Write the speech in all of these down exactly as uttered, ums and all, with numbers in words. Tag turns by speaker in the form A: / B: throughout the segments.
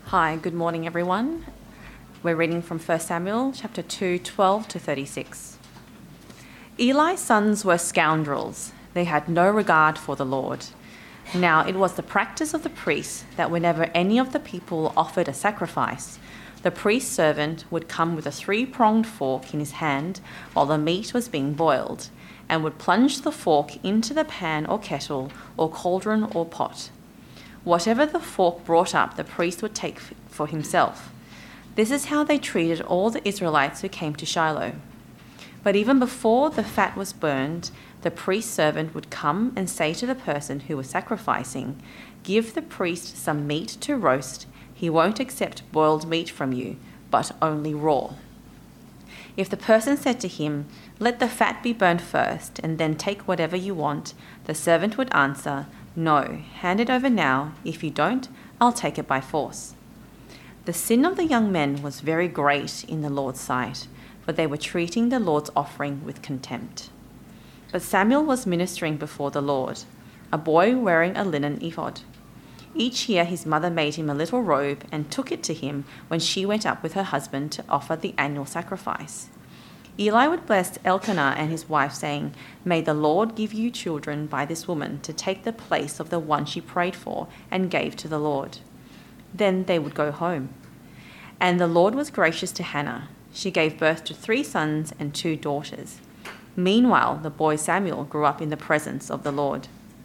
A: Hi, good morning everyone. We're reading from First Samuel chapter two, twelve to thirty-six. Eli's sons were scoundrels. They had no regard for the Lord. Now it was the practice of the priests that whenever any of the people offered a sacrifice, the priest's servant would come with a three-pronged fork in his hand while the meat was being boiled, and would plunge the fork into the pan or kettle or cauldron or pot. Whatever the fork brought up, the priest would take for himself. This is how they treated all the Israelites who came to Shiloh. But even before the fat was burned, the priest's servant would come and say to the person who was sacrificing, "Give the priest some meat to roast. He won't accept boiled meat from you, but only raw." If the person said to him, "Let the fat be burned first, and then take whatever you want," the servant would answer, "No, hand it over now. If you don't, I'll take it by force." The sin of the young men was very great in the Lord's sight, for they were treating the Lord's offering with contempt. But Samuel was ministering before the Lord, a boy wearing a linen ephod. Each year his mother made him a little robe and took it to him when she went up with her husband to offer the annual sacrifice. Eli would bless Elkanah and his wife, saying, "May the Lord give you children by this woman to take the place of the one she prayed for and gave to the Lord." Then they would go home. And the Lord was gracious to Hannah. She gave birth to three sons and two daughters. Meanwhile, the boy Samuel grew up in the presence of the Lord.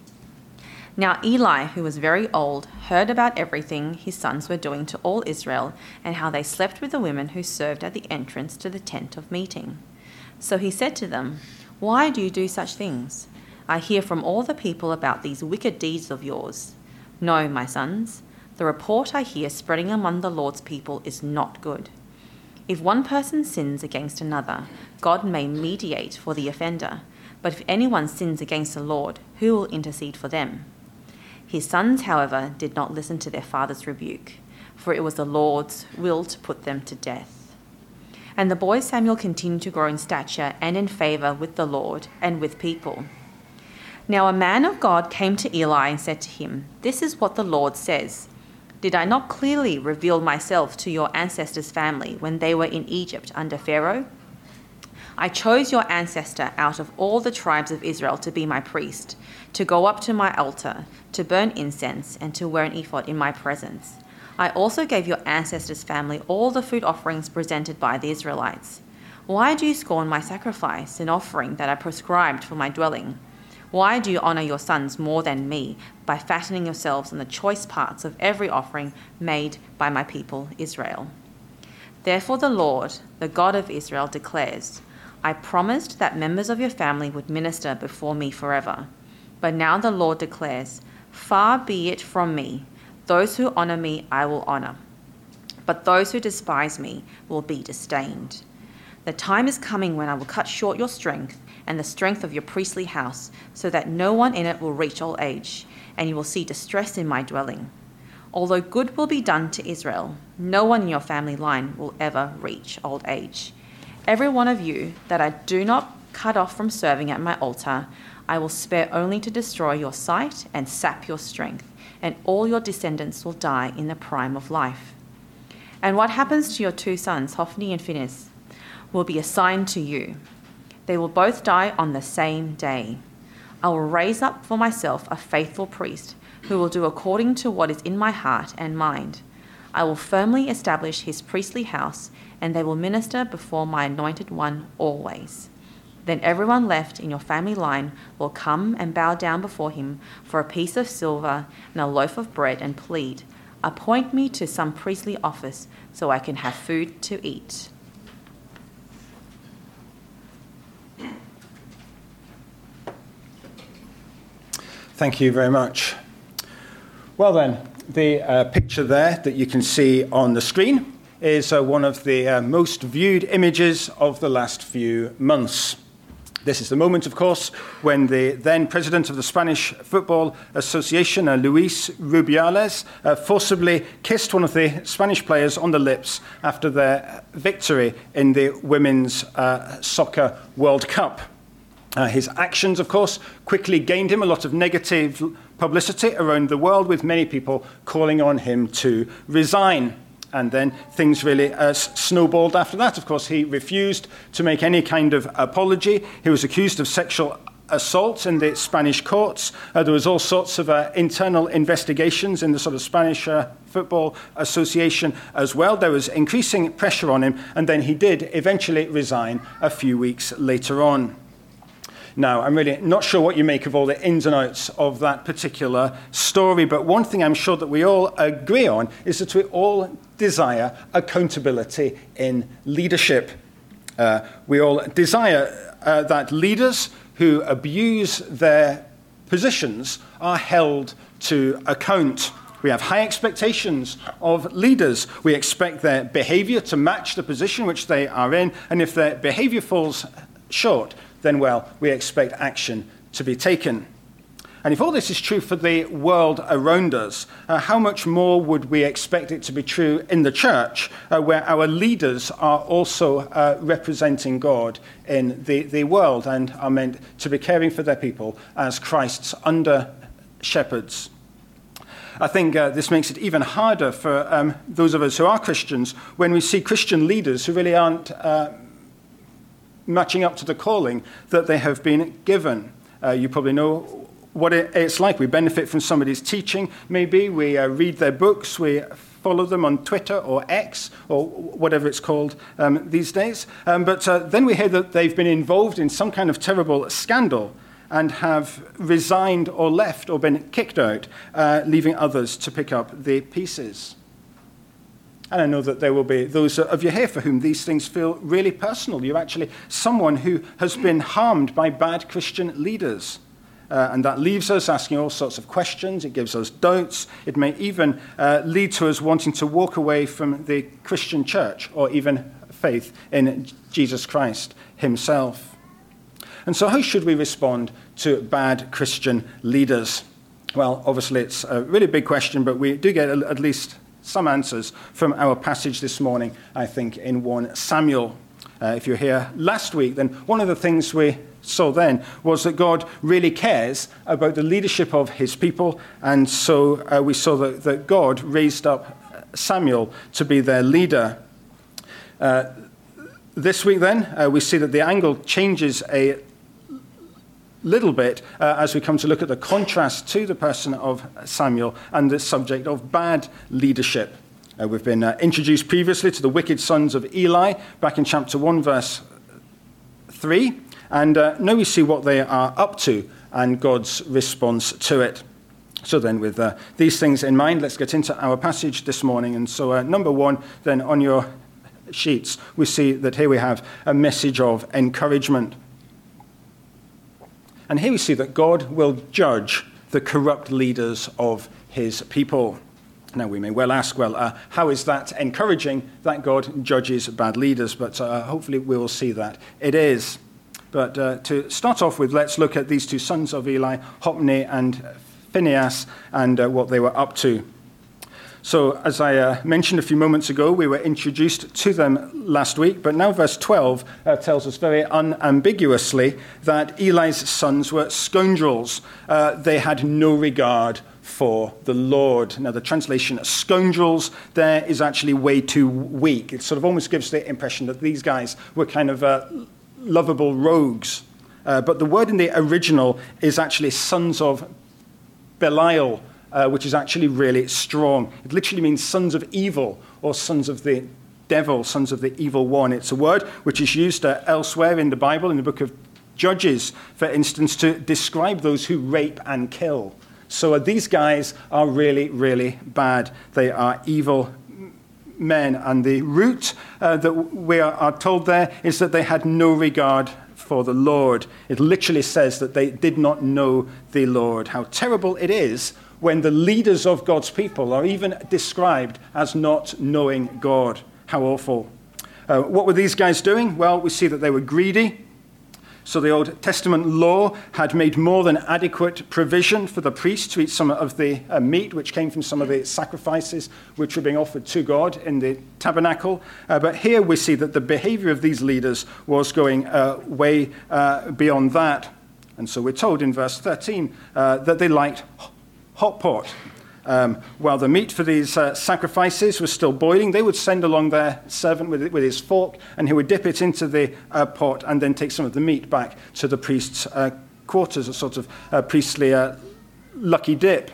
A: Now Eli, who was very old, heard about everything his sons were doing to all Israel and how they slept with the women who served at the entrance to the tent of meeting. So he said to them, "Why do you do such things? I hear from all the people about these wicked deeds of yours. No, my sons, the report I hear spreading among the Lord's people is not good. If one person sins against another, God may mediate for the offender, but if anyone sins against the Lord, who will intercede for them?" His sons, however, did not listen to their father's rebuke, for it was the Lord's will to put them to death. And the boy Samuel continued to grow in stature and in favour with the Lord and with people. Now a man of God came to Eli and said to him, "This is what the Lord says. Did I not clearly reveal myself to your ancestors' family when they were in Egypt under Pharaoh? I chose your ancestor out of all the tribes of Israel to be my priest, to go up to my altar, to burn incense, and to wear an ephod in my presence. I also gave your ancestors' family all the food offerings presented by the Israelites. Why do you scorn my sacrifice and offering that I prescribed for my dwelling? Why do you honor your sons more than me by fattening yourselves on the choice parts of every offering made by my people Israel? Therefore the Lord, the God of Israel, declares, I promised that members of your family would minister before me forever. But now the Lord declares, far be it from me. Those who honor me I will honor, but those who despise me will be disdained. The time is coming when I will cut short your strength and the strength of your priestly house, so that no one in it will reach old age, and you will see distress in my dwelling. Although good will be done to Israel, no one in your family line will ever reach old age. Every one of you that I do not cut off from serving at my altar, I will spare only to destroy your sight and sap your strength, and all your descendants will die in the prime of life. And what happens to your two sons, Hophni and Phinehas, will be a sign to you. They will both die on the same day. I will raise up for myself a faithful priest who will do according to what is in my heart and mind. I will firmly establish his priestly house, and they will minister before my anointed one always. Then everyone left in your family line will come and bow down before him for a piece of silver and a loaf of bread and plead, appoint me to some priestly office so I can have food to eat.
B: Thank you very much. Well then, the uh, picture there that you can see on the screen is uh, one of the uh, most viewed images of the last few months. This is the moment, of course, when the then president of the Spanish Football Association, uh, Luis Rubiales, uh, forcibly kissed one of the Spanish players on the lips after their victory in the Women's uh, Soccer World Cup. Uh, his actions, of course, quickly gained him a lot of negative publicity around the world, with many people calling on him to resign. And then things really uh, snowballed after that. Of course, he refused to make any kind of apology. He was accused of sexual assault in the Spanish courts. Uh, there was all sorts of uh, internal investigations in the sort of Spanish uh, Football Association as well. There was increasing pressure on him, and then he did eventually resign a few weeks later on. Now, I'm really not sure what you make of all the ins and outs of that particular story, but one thing I'm sure that we all agree on is that we all desire accountability in leadership. Uh, we all desire uh, that leaders who abuse their positions are held to account. We have high expectations of leaders. We expect their behavior to match the position which they are in, and if their behavior falls short, then, well, we expect action to be taken. And if all this is true for the world around us, uh, how much more would we expect it to be true in the church, uh, where our leaders are also uh, representing God in the, the world and are meant to be caring for their people as Christ's under-shepherds? I think uh, this makes it even harder for um, those of us who are Christians when we see Christian leaders who really aren't uh, matching up to the calling that they have been given. Uh, you probably know what it, it's like. We benefit from somebody's teaching, maybe. We uh, read their books. We follow them on Twitter or X or whatever it's called um, these days. Um, but uh, then we hear that they've been involved in some kind of terrible scandal and have resigned or left or been kicked out, uh, leaving others to pick up the pieces. And I know that there will be those of you here for whom these things feel really personal. You're actually someone who has been harmed by bad Christian leaders. Uh, and that leaves us asking all sorts of questions. It gives us doubts. It may even uh, lead to us wanting to walk away from the Christian church or even faith in Jesus Christ himself. And so how should we respond to bad Christian leaders? Well, obviously it's a really big question, but we do get at least some answers from our passage this morning, I think, in First Samuel. Uh, if you're here last week, then one of the things we saw then was that God really cares about the leadership of his people, and so uh, we saw that, that God raised up Samuel to be their leader. Uh, this week then, uh, we see that the angle changes a little bit uh, as we come to look at the contrast to the person of Samuel and the subject of bad leadership. Uh, we've been uh, introduced previously to the wicked sons of Eli back in chapter one, verse three, and uh, now we see what they are up to and God's response to it. So then, with uh, these things in mind, let's get into our passage this morning. And so uh, number one, then on your sheets, we see that here we have a message of encouragement. And here we see that God will judge the corrupt leaders of his people. Now, we may well ask, well, uh, how is that encouraging that God judges bad leaders? But uh, hopefully we will see that it is. But uh, to start off with, let's look at these two sons of Eli, Hophni and Phinehas, and uh, what they were up to. So, as I uh, mentioned a few moments ago, we were introduced to them last week, but now verse twelve uh, tells us very unambiguously that Eli's sons were scoundrels. Uh, they had no regard for the Lord. Now, the translation scoundrels there is actually way too weak. It sort of almost gives the impression that these guys were kind of uh, lovable rogues. Uh, but the word in the original is actually sons of Belial, Uh, which is actually really strong. It literally means sons of evil or sons of the devil, sons of the evil one. It's a word which is used uh, elsewhere in the Bible, in the book of Judges, for instance, to describe those who rape and kill. So uh, these guys are really, really bad. They are evil men. And the root uh, that we are, are told there is that they had no regard for the Lord. It literally says that they did not know the Lord. How terrible it is when the leaders of God's people are even described as not knowing God. How awful. Uh, what were these guys doing? Well, we see that they were greedy. So the Old Testament law had made more than adequate provision for the priest to eat some of the uh, meat which came from some of the sacrifices which were being offered to God in the tabernacle. Uh, but here we see that the behavior of these leaders was going uh, way uh, beyond that. And so we're told in verse thirteen uh, that they liked hot pot. Um, while the meat for these uh, sacrifices was still boiling, they would send along their servant with, with his fork, and he would dip it into the uh, pot and then take some of the meat back to the priest's uh, quarters, a sort of uh, priestly uh, lucky dip.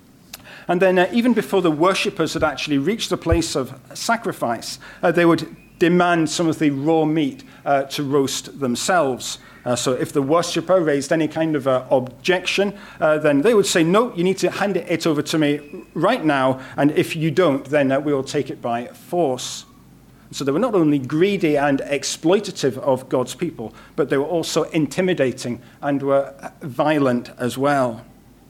B: And then uh, even before the worshippers had actually reached the place of sacrifice, uh, they would demand some of the raw meat uh, to roast themselves. Uh, so if the worshipper raised any kind of uh, objection, uh, then they would say, no, you need to hand it over to me right now, and if you don't, then uh, we will take it by force. So they were not only greedy and exploitative of God's people, but they were also intimidating and were violent as well.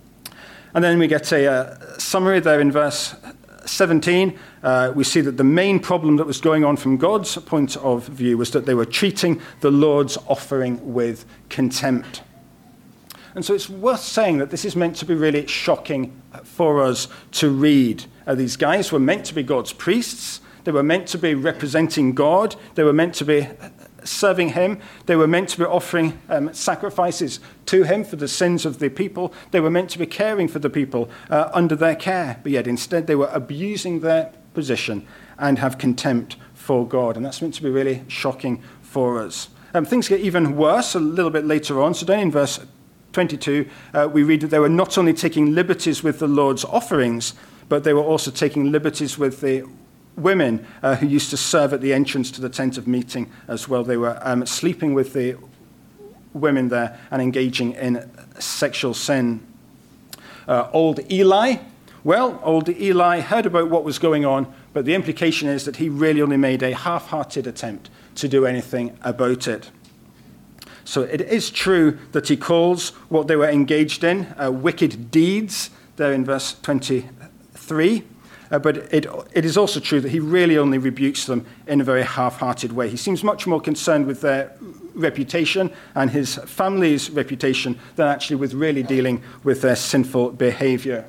B: And then we get a uh, summary there in verse seventeen. Uh, we see that the main problem that was going on from God's point of view was that they were treating the Lord's offering with contempt. And so it's worth saying that this is meant to be really shocking for us to read. Uh, these guys were meant to be God's priests. They were meant to be representing God. They were meant to be serving him. They were meant to be offering um, sacrifices to him for the sins of the people. They were meant to be caring for the people uh, under their care. But yet instead they were abusing their position and have contempt for God. And that's meant to be really shocking for us. Um, things get even worse a little bit later on. So down in verse twenty-two, uh, we read that they were not only taking liberties with the Lord's offerings, but they were also taking liberties with the women uh, who used to serve at the entrance to the tent of meeting as well. They were um, sleeping with the women there and engaging in sexual sin. Uh, old Eli, well, old Eli heard about what was going on, but the implication is that he really only made a half-hearted attempt to do anything about it. So it is true that he calls what they were engaged in uh, wicked deeds, there in verse twenty-three. Uh, but it, it is also true that he really only rebukes them in a very half-hearted way. He seems much more concerned with their reputation and his family's reputation than actually with really dealing with their sinful behavior.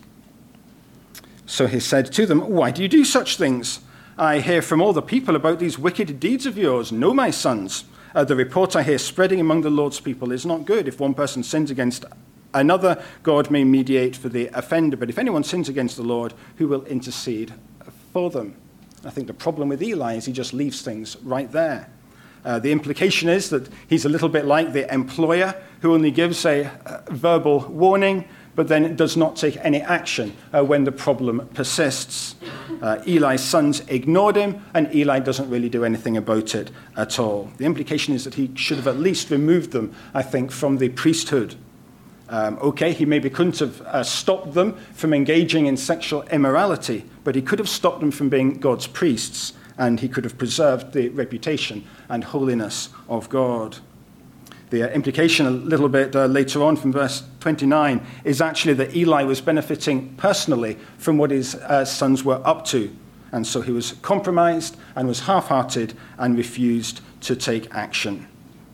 B: So he said to them, "Why do you do such things? I hear from all the people about these wicked deeds of yours. No, my sons, uh, the report I hear spreading among the Lord's people is not good. If one person sins against another, God may mediate for the offender. But if anyone sins against the Lord, who will intercede for them?" I think the problem with Eli is he just leaves things right there. Uh, the implication is that he's a little bit like the employer who only gives a, a verbal warning, but then does not take any action uh, when the problem persists. Uh, Eli's sons ignored him, and Eli doesn't really do anything about it at all. The implication is that he should have at least removed them, I think, from the priesthood. Um, okay, he maybe couldn't have uh, stopped them from engaging in sexual immorality, but he could have stopped them from being God's priests, and he could have preserved the reputation and holiness of God. The uh, implication a little bit uh, later on from verse twenty-nine is actually that Eli was benefiting personally from what his uh, sons were up to, and so he was compromised and was half-hearted and refused to take action.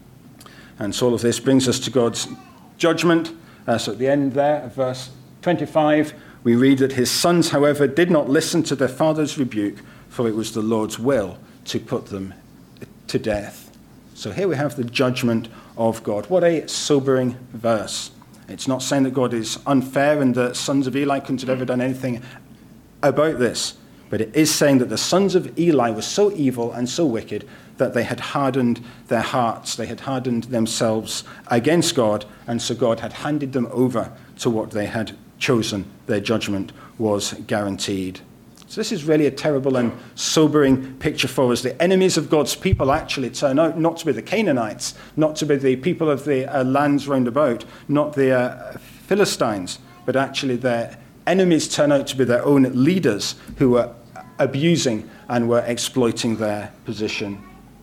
B: And so all of this brings us to God's judgment. Uh, so at the end there of verse twenty-five, we read that his sons, however, did not listen to their father's rebuke, for it was the Lord's will to put them to death. So here we have the judgment of God. What a sobering verse. It's not saying that God is unfair and the sons of Eli couldn't have ever done anything about this, but it is saying that the sons of Eli were so evil and so wicked that they had hardened their hearts, they had hardened themselves against God, and so God had handed them over to what they had chosen. Their judgment was guaranteed. So this is really a terrible and sobering picture for us. The enemies of God's people actually turn out not to be the Canaanites, not to be the people of the uh, lands round about, not the uh, Philistines, but actually their enemies turn out to be their own leaders who were abusing and were exploiting their position.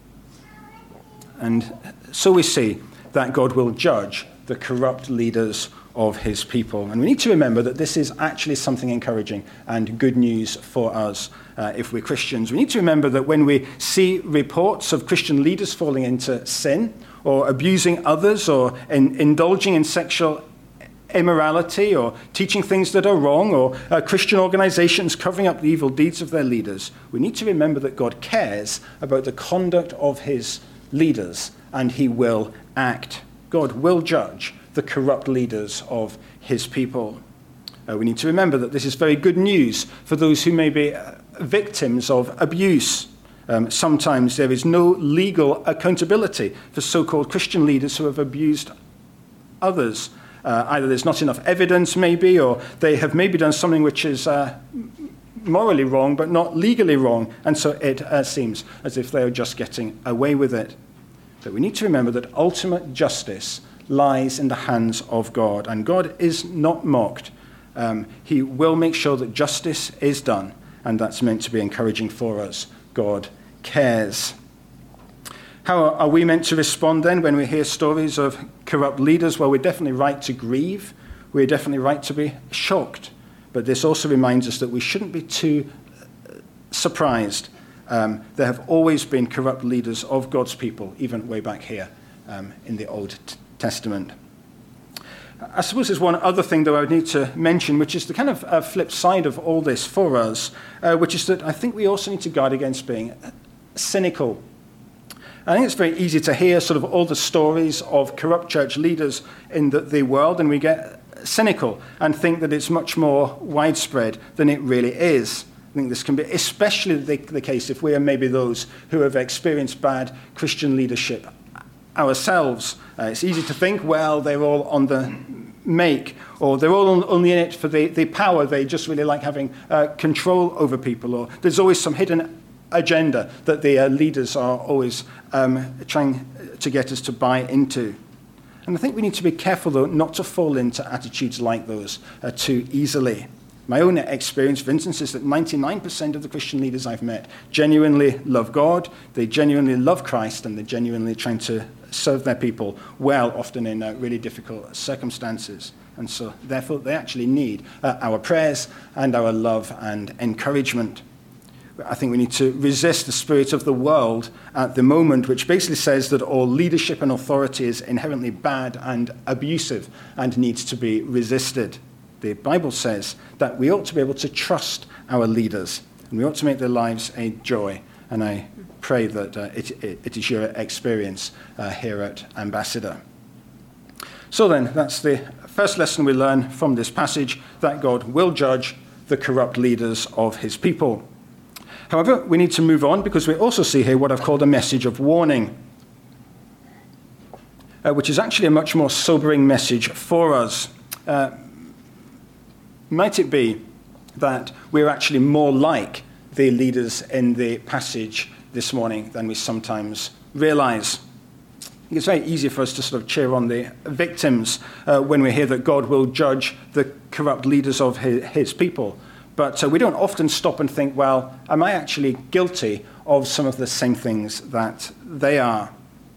B: And so we see that God will judge the corrupt leaders of his people. And we need to remember that this is actually something encouraging and good news for us uh, if we're Christians. We need to remember that when we see reports of Christian leaders falling into sin or abusing others or in, indulging in sexual immorality or teaching things that are wrong or uh, Christian organizations covering up the evil deeds of their leaders, we need to remember that God cares about the conduct of his leaders and he will act. God will judge the corrupt leaders of his people. Uh, we need to remember that this is very good news for those who may be uh, victims of abuse. Um, sometimes there is no legal accountability for so-called Christian leaders who have abused others. Uh, either there's not enough evidence, maybe, or they have maybe done something which is uh, morally wrong, but not legally wrong, and so it uh, seems as if they are just getting away with it. But we need to remember that ultimate justice lies in the hands of God, and God is not mocked. Um, he will make sure that justice is done, and that's meant to be encouraging for us. God cares. How are we meant to respond then when we hear stories of corrupt leaders? Well, we're definitely right to grieve. We're definitely right to be shocked. But this also reminds us that we shouldn't be too surprised. Um, there have always been corrupt leaders of God's people, even way back here um, in the Old Testament. I suppose there's one other thing, though, I would need to mention, which is the kind of uh, flip side of all this for us, uh, which is that I think we also need to guard against being cynical. I think it's very easy to hear sort of all the stories of corrupt church leaders in the, the world, and we get cynical and think that it's much more widespread than it really is. I think this can be especially the, the case if we are maybe those who have experienced bad Christian leadership ourselves. Uh, it's easy to think, well, they're all on the make, or they're all only in it for the, the power. They just really like having uh, control over people, or there's always some hidden agenda that the uh, leaders are always um, trying to get us to buy into. And I think we need to be careful, though, not to fall into attitudes like those uh, too easily. My own experience, for instance, is that ninety-nine percent of the Christian leaders I've met genuinely love God, they genuinely love Christ, and they're genuinely trying to serve their people well, often in uh, really difficult circumstances. And so, therefore, they actually need uh, our prayers and our love and encouragement. I think we need to resist the spirit of the world at the moment, which basically says that all leadership and authority is inherently bad and abusive and needs to be resisted. The Bible says that we ought to be able to trust our leaders, and we ought to make their lives a joy. And I pray that uh, it, it, it is your experience uh, here at Ambassador. So then, that's the first lesson we learn from this passage, that God will judge the corrupt leaders of his people. However, we need to move on because we also see here what I've called a message of warning, uh, which is actually a much more sobering message for us. Uh, might it be that we're actually more like the leaders in the passage this morning than we sometimes realize? I think it's very easy for us to sort of cheer on the victims uh, when we hear that God will judge the corrupt leaders of his, his people. But uh, we don't often stop and think, well, am I actually guilty of some of the same things that they are?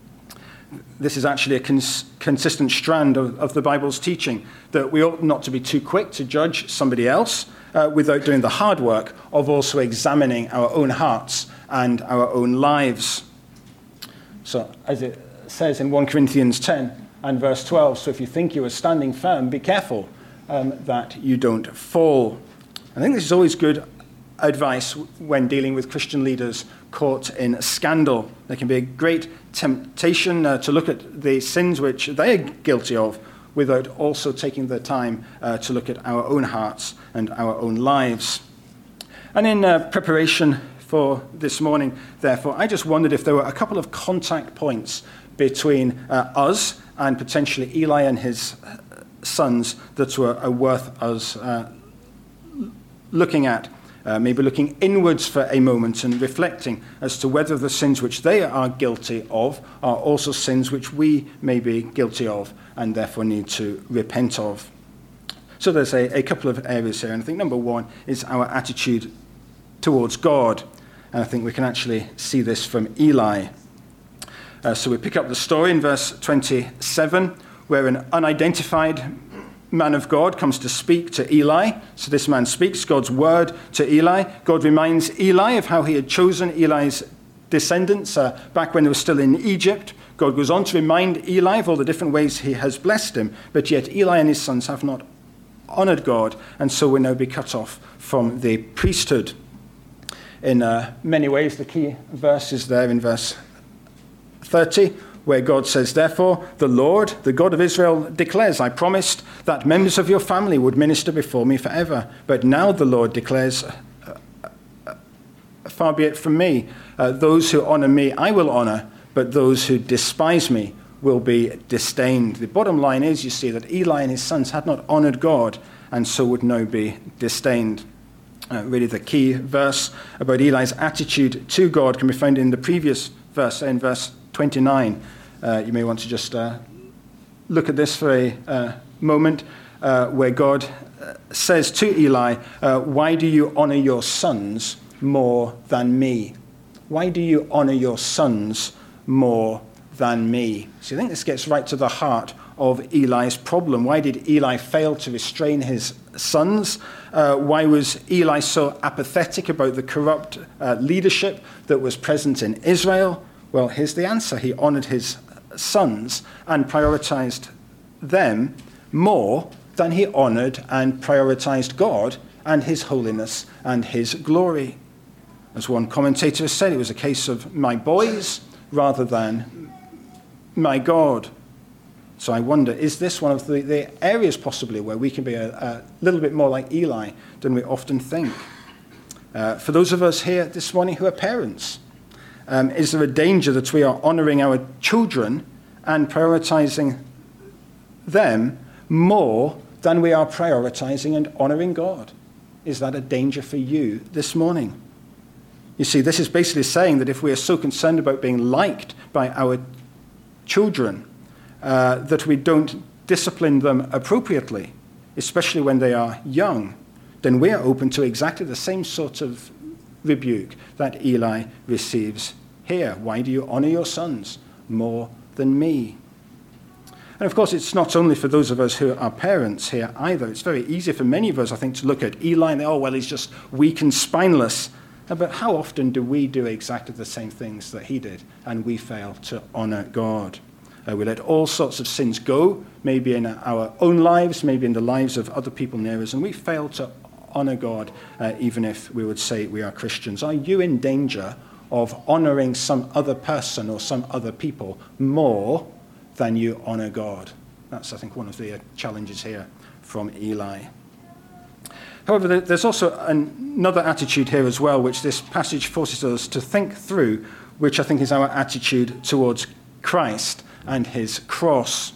B: This is actually a cons- consistent strand of, of the Bible's teaching, that we ought not to be too quick to judge somebody else uh, without doing the hard work of also examining our own hearts and our own lives. So, as it says in First Corinthians ten and verse twelve, so if you think you are standing firm, be careful um, that you don't fall. I think this is always good advice when dealing with Christian leaders caught in scandal. There can be a great temptation uh, to look at the sins which they are guilty of without also taking the time uh, to look at our own hearts and our own lives. And in uh, preparation for this morning, therefore, I just wondered if there were a couple of contact points between uh, us and potentially Eli and his sons that were uh, worth us uh, looking at. Uh, maybe looking inwards for a moment and reflecting as to whether the sins which they are guilty of are also sins which we may be guilty of and therefore need to repent of. So there's a, a couple of areas here, and I think number one is our attitude towards God. And I think we can actually see this from Eli. Uh, so we pick up the story in verse twenty-seven, where an unidentified man of God comes to speak to Eli. So this man speaks God's word to Eli. God reminds Eli of how he had chosen Eli's descendants uh, back when they were still in Egypt. God goes on to remind Eli of all the different ways he has blessed him, but yet Eli and his sons have not honored God, and so will now be cut off from the priesthood. In uh, many ways, the key verse is there in verse thirty, where God says, therefore, the Lord, the God of Israel, declares, I promised that members of your family would minister before me forever. But now the Lord declares, far be it from me, uh, those who honor me I will honor, but those who despise me will be disdained. The bottom line is, you see, that Eli and his sons had not honored God, and so would now be disdained. Uh, really, the key verse about Eli's attitude to God can be found in the previous verse, in verse twenty-nine. Uh, you may want to just uh, look at this for a uh, moment, uh, where God uh, says to Eli, uh, why do you honor your sons more than me? Why do you honor your sons more than me? So I think this gets right to the heart of Eli's problem. Why did Eli fail to restrain his sons? Uh, why was Eli so apathetic about the corrupt uh, leadership that was present in Israel? Well, here's the answer. He honored his sons and prioritized them more than he honored and prioritized God and his holiness and his glory. As one commentator has said, it was a case of my boys rather than my God. So I wonder, is this one of the, the areas possibly where we can be a, a little bit more like Eli than we often think? Uh, for those of us here this morning who are parents, um, is there a danger that we are honoring our children and prioritizing them more than we are prioritizing and honoring God? Is that a danger for you this morning? You see, this is basically saying that if we are so concerned about being liked by our children, uh, that we don't discipline them appropriately, especially when they are young, then we are open to exactly the same sort of rebuke that Eli receives here. Why do you honor your sons more than me? And of course, it's not only for those of us who are parents here either. It's very easy for many of us, I think, to look at Eli and, oh, well, he's just weak and spineless. But how often do we do exactly the same things that he did, and we fail to honor God? Uh, we let all sorts of sins go, maybe in our own lives, maybe in the lives of other people near us, and we fail to honor God, uh, even if we would say we are Christians. Are you in danger of honoring some other person or some other people more than you honor God? That's, I think, one of the uh, challenges here from Eli. However, there's also another attitude here as well, which this passage forces us to think through, which I think is our attitude towards Christ and his cross.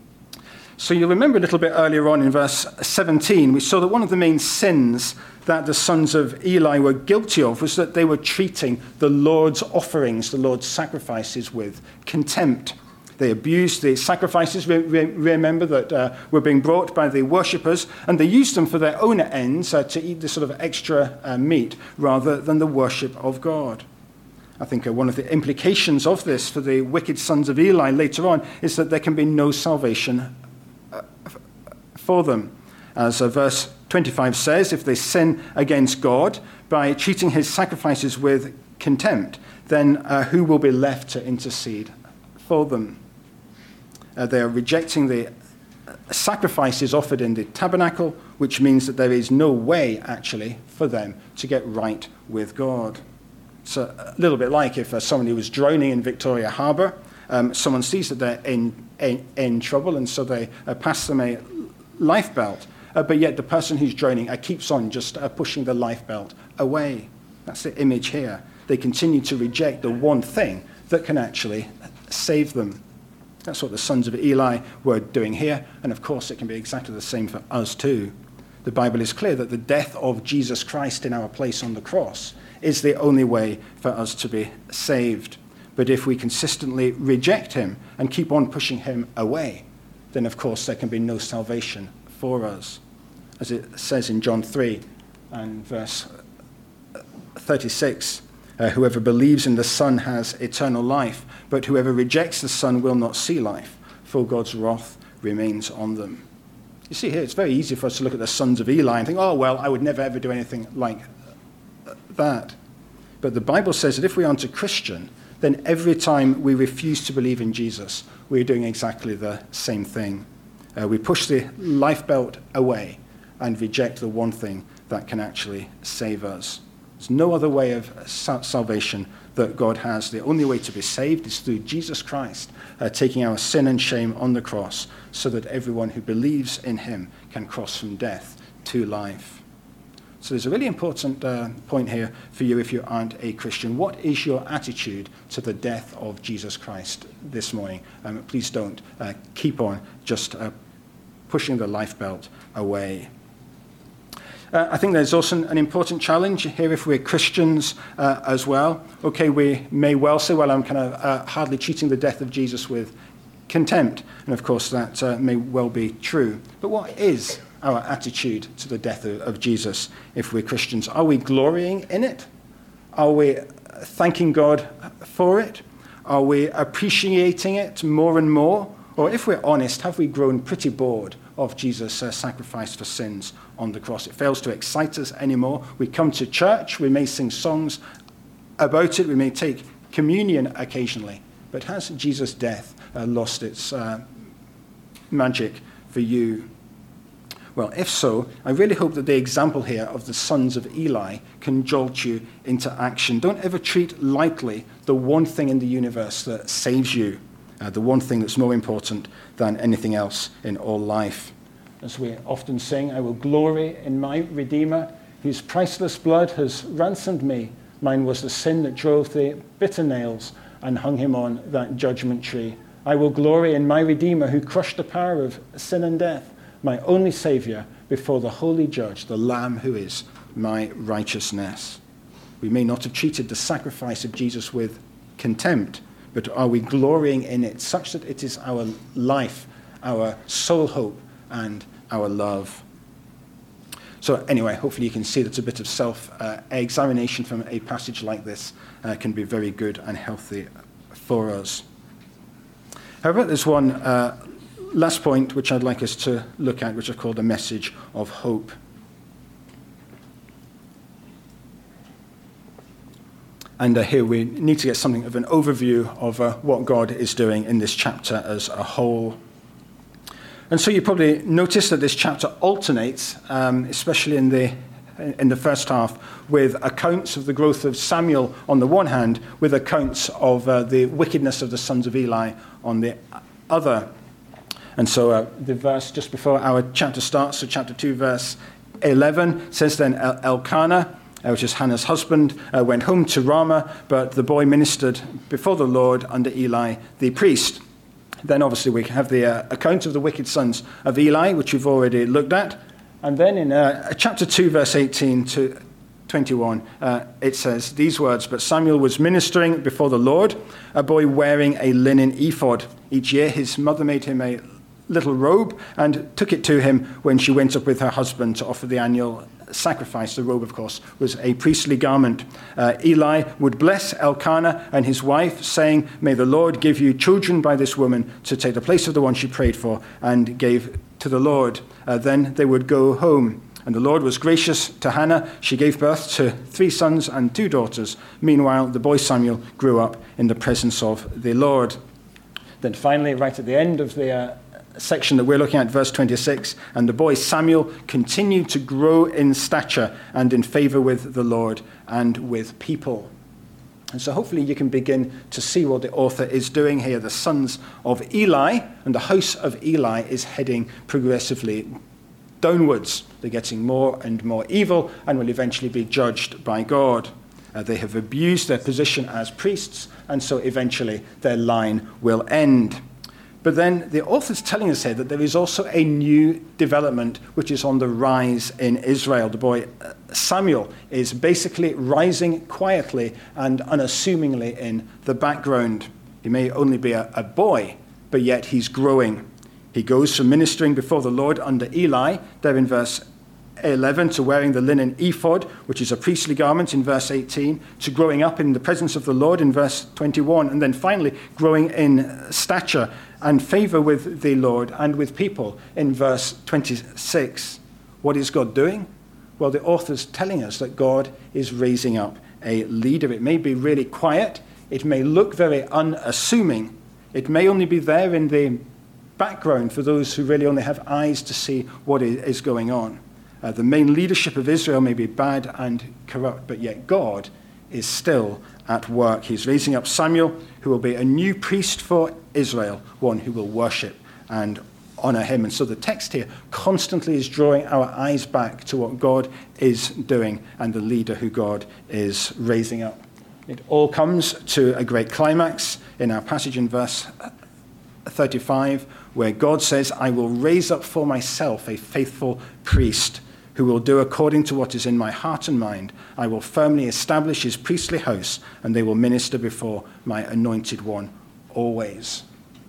B: So you remember a little bit earlier on in verse seventeen, we saw that one of the main sins that the sons of Eli were guilty of was that they were treating the Lord's offerings, the Lord's sacrifices, with contempt. They abused the sacrifices, remember, that uh, were being brought by the worshippers, and they used them for their own ends, uh, to eat the sort of extra uh, meat rather than the worship of God. I think uh, one of the implications of this for the wicked sons of Eli later on is that there can be no salvation uh, for them. As uh, verse twenty-five says, if they sin against God by treating his sacrifices with contempt, then uh, who will be left to intercede for them? Uh, they are rejecting the sacrifices offered in the tabernacle, which means that there is no way, actually, for them to get right with God. It's a little bit like if uh, somebody was drowning in Victoria Harbour, um, someone sees that they're in, in, in trouble, and so they uh, pass them a life belt, uh, but yet the person who's drowning uh, keeps on just uh, pushing the life belt away. That's the image here. They continue to reject the one thing that can actually save them. That's what the sons of Eli were doing here, and of course it can be exactly the same for us too. The Bible is clear that the death of Jesus Christ in our place on the cross is the only way for us to be saved. But if we consistently reject him and keep on pushing him away, then of course there can be no salvation for us. As it says in John three and verse thirty-six, Uh, whoever believes in the Son has eternal life, but whoever rejects the Son will not see life, for God's wrath remains on them. You see here, it's very easy for us to look at the sons of Eli and think, oh, well, I would never ever do anything like that. But the Bible says that if we aren't a Christian, then every time we refuse to believe in Jesus, we're doing exactly the same thing. Uh, we push the life belt away and reject the one thing that can actually save us. There's no other way of salvation that God has. The only way to be saved is through Jesus Christ, uh, taking our sin and shame on the cross, so that everyone who believes in him can cross from death to life. So there's a really important uh, point here for you if you aren't a Christian. What is your attitude to the death of Jesus Christ this morning? Um, please don't uh, keep on just uh, pushing the life belt away. Uh, I think there's also an important challenge here if we're Christians uh, as well. Okay, we may well say, well, I'm kind of uh, hardly treating the death of Jesus with contempt. And of course, that uh, may well be true. But what is our attitude to the death of, of Jesus if we're Christians? Are we glorying in it? Are we thanking God for it? Are we appreciating it more and more? Or if we're honest, have we grown pretty bored of Jesus' uh, sacrifice for sins on the cross? It fails to excite us anymore. We come to church, we may sing songs about it, we may take communion occasionally, but has Jesus' death uh, lost its uh, magic for you? Well, if so, I really hope that the example here of the sons of Eli can jolt you into action. Don't ever treat lightly the one thing in the universe that saves you. Uh, the one thing that's more important than anything else in all life. As we often sing, I will glory in my Redeemer, whose priceless blood has ransomed me. Mine was the sin that drove the bitter nails and hung him on that judgment tree. I will glory in my Redeemer, who crushed the power of sin and death, my only Saviour before the holy judge, the Lamb who is my righteousness. We may not have treated the sacrifice of Jesus with contempt, but are we glorying in it such that it is our life, our sole hope, and our love? So anyway, hopefully you can see that a bit of self-examination uh, from a passage like this uh, can be very good and healthy for us. However, there's one uh, last point which I'd like us to look at, which I call the message of hope. And uh, here we need to get something of an overview of uh, what God is doing in this chapter as a whole. And so you probably notice that this chapter alternates, um, especially in the in the first half, with accounts of the growth of Samuel on the one hand, with accounts of uh, the wickedness of the sons of Eli on the other. And so uh, the verse just before our chapter starts, so chapter two, verse eleven, says then El- Elkanah, Uh, which is Hannah's husband, uh, went home to Ramah, but the boy ministered before the Lord under Eli the priest. Then obviously we have the uh, account of the wicked sons of Eli, which we've already looked at. And then in uh, chapter two, verse eighteen to twenty-one, uh, it says these words, "But Samuel was ministering before the Lord, a boy wearing a linen ephod. Each year his mother made him a little robe and took it to him when she went up with her husband to offer the annual sacrifice." The robe, of course, was a priestly garment. Uh, Eli would bless Elkanah and his wife, saying, "May the Lord give you children by this woman to take the place of the one she prayed for and gave to the Lord." Uh, then they would go home. And the Lord was gracious to Hannah. She gave birth to three sons and two daughters. Meanwhile, the boy Samuel grew up in the presence of the Lord. Then finally, right at the end of the uh, section that we're looking at, verse twenty-six, "And the boy Samuel continued to grow in stature and in favor with the Lord and with people." And so hopefully you can begin to see what the author is doing here. The sons of Eli and the house of Eli is heading progressively downwards. They're getting more and more evil and will eventually be judged by God. Uh, they have abused their position as priests, and so eventually their line will end. But then the author's telling us here that there is also a new development which is on the rise in Israel. The boy Samuel is basically rising quietly and unassumingly in the background. He may only be a, a boy, but yet he's growing. He goes from ministering before the Lord under Eli, there in verse eleven, to wearing the linen ephod, which is a priestly garment, in verse eighteen, to growing up in the presence of the Lord in verse twenty-one, and then finally growing in stature and favor with the Lord and with people in verse twenty-six. What is God doing? Well, the author's telling us that God is raising up a leader. It may be really quiet. It may look very unassuming. It may only be there in the background for those who really only have eyes to see what is going on. Uh, the main leadership of Israel may be bad and corrupt, but yet God is still at work. He's raising up Samuel, who will be a new priest for Israel, one who will worship and honor him. And so the text here constantly is drawing our eyes back to what God is doing and the leader who God is raising up. It all comes to a great climax in our passage in verse thirty-five, where God says, I will raise up for myself a faithful priest who will do according to what is in my heart and mind. I will firmly establish his priestly house, and they will minister before my anointed one always.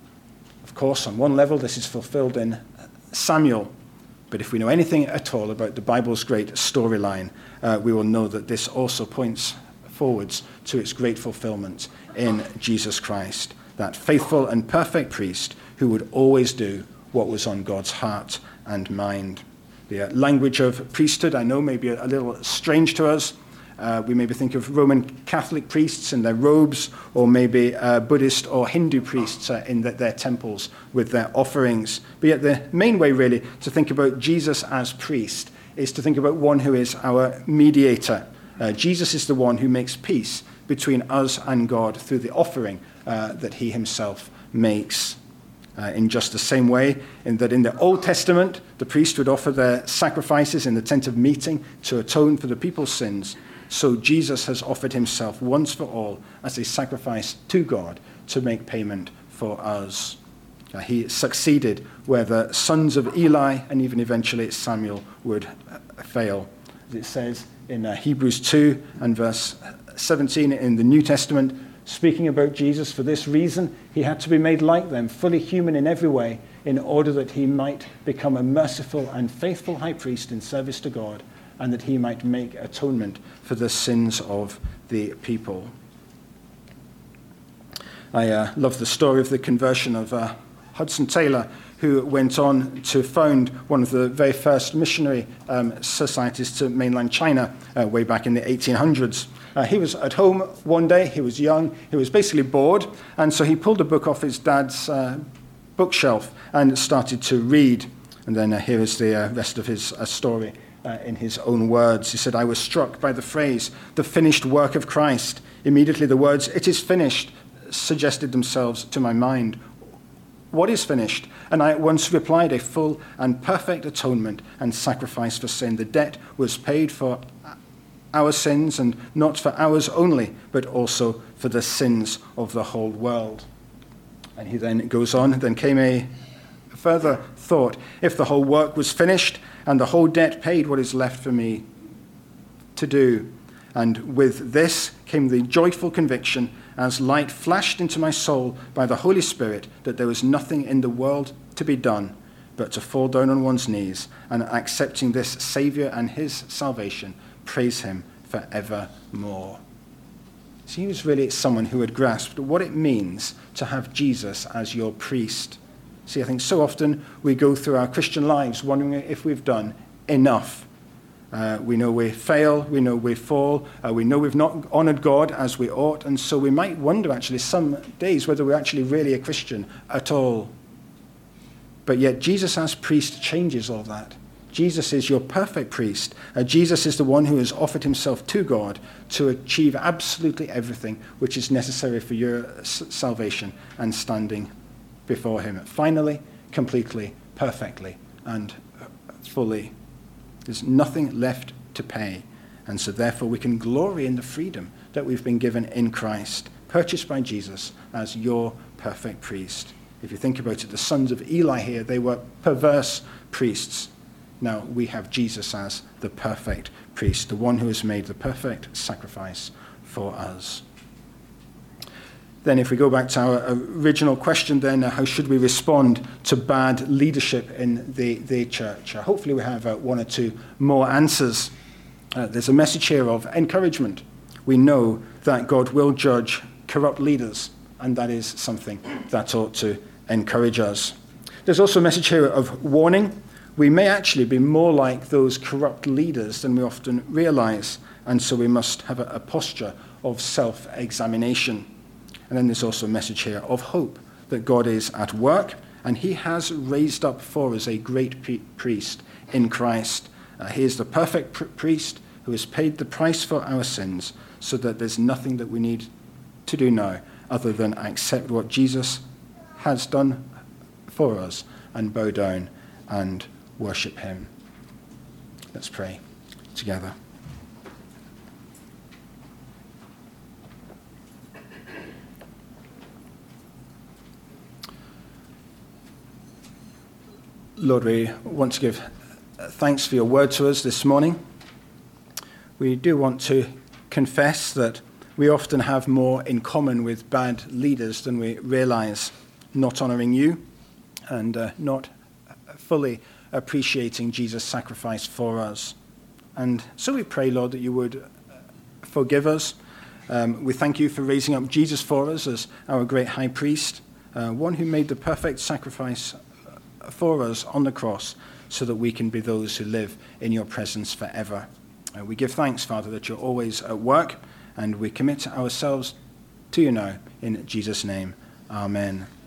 B: Of course, on one level, this is fulfilled in Samuel. But if we know anything at all about the Bible's great storyline, uh, we will know that this also points forwards to its great fulfillment in Jesus Christ, that faithful and perfect priest who would always do what was on God's heart and mind. The uh, language of priesthood, I know, may be a, a little strange to us. Uh, we maybe think of Roman Catholic priests in their robes, or maybe uh, Buddhist or Hindu priests uh, in the, their temples with their offerings. But yet the main way, really, to think about Jesus as priest is to think about one who is our mediator. Uh, Jesus is the one who makes peace between us and God through the offering uh, that he himself makes. Uh, in just the same way, in that in the Old Testament, the priest would offer their sacrifices in the tent of meeting to atone for the people's sins. So Jesus has offered himself once for all as a sacrifice to God to make payment for us. Uh, he succeeded where the sons of Eli and even eventually Samuel would uh, fail. As it says in uh, Hebrews two and verse seventeen in the New Testament, speaking about Jesus, for this reason, he had to be made like them, fully human in every way, in order that he might become a merciful and faithful high priest in service to God, and that he might make atonement for the sins of the people. I uh, love the story of the conversion of uh, Hudson Taylor, who went on to found one of the very first missionary um, societies to mainland China uh, way back in the eighteen hundreds. Uh, he was at home one day, he was young, he was basically bored, and so he pulled a book off his dad's uh, bookshelf and started to read. And then uh, here is the uh, rest of his uh, story uh, in his own words. He said, I was struck by the phrase, the finished work of Christ. Immediately the words, it is finished, suggested themselves to my mind. What is finished? And I at once replied, a full and perfect atonement and sacrifice for sin. The debt was paid for our sins, and not for ours only, but also for the sins of the whole world. And he then goes on, then came a further thought. If the whole work was finished and the whole debt paid, what is left for me to do? And with this came the joyful conviction, as light flashed into my soul by the Holy Spirit, that there was nothing in the world to be done but to fall down on one's knees and, accepting this Savior and his salvation, praise him forevermore. So he was really someone who had grasped what it means to have Jesus as your priest. See, I think so often we go through our Christian lives wondering if we've done enough. Uh, we know we fail, we know we fall, uh, we know we've not honored God as we ought, and so we might wonder actually some days whether we're actually really a Christian at all. But yet Jesus as priest changes all that. Jesus is your perfect priest. Uh, Jesus is the one who has offered himself to God to achieve absolutely everything which is necessary for your s- salvation and standing before him. Finally, completely, perfectly, and fully. There's nothing left to pay. And so therefore we can glory in the freedom that we've been given in Christ, purchased by Jesus as your perfect priest. If you think about it, the sons of Eli here, they were perverse priests. Now we have Jesus as the perfect priest, the one who has made the perfect sacrifice for us. Then if we go back to our original question then, uh, how should we respond to bad leadership in the, the church? Uh, hopefully we have uh, one or two more answers. Uh, there's a message here of encouragement. We know that God will judge corrupt leaders, and that is something that ought to encourage us. There's also a message here of warning. We may actually be more like those corrupt leaders than we often realize, and so we must have a, a posture of self-examination. And then there's also a message here of hope, that God is at work, and he has raised up for us a great priest in Christ, Uh, he is the perfect pr- priest who has paid the price for our sins, so that there's nothing that we need to do now other than accept what Jesus has done for us and bow down and worship him. Let's pray together. Lord, we want to give thanks for your word to us this morning. We do want to confess that we often have more in common with bad leaders than we realize, not honoring you and uh, not fully appreciating Jesus' sacrifice for us. And so we pray, Lord, that you would forgive us. Um, we thank you for raising up Jesus for us as our great high priest, uh, one who made the perfect sacrifice for us on the cross so that we can be those who live in your presence forever. Uh, we give thanks, Father, that you're always at work, and we commit ourselves to you now in Jesus' name. Amen.